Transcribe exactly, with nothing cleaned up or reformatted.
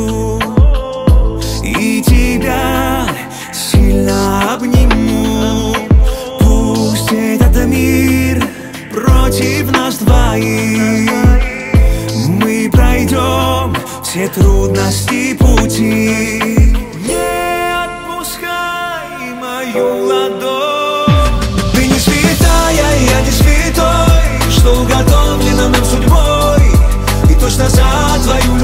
люблю и тебя сильно обниму. Пусть этот мир против нас двоих, мы пройдем все трудности пути. Не отпускай мою ладонь. Ты не святая, я не святой, что уготовлено нам судьбой, и точно за твою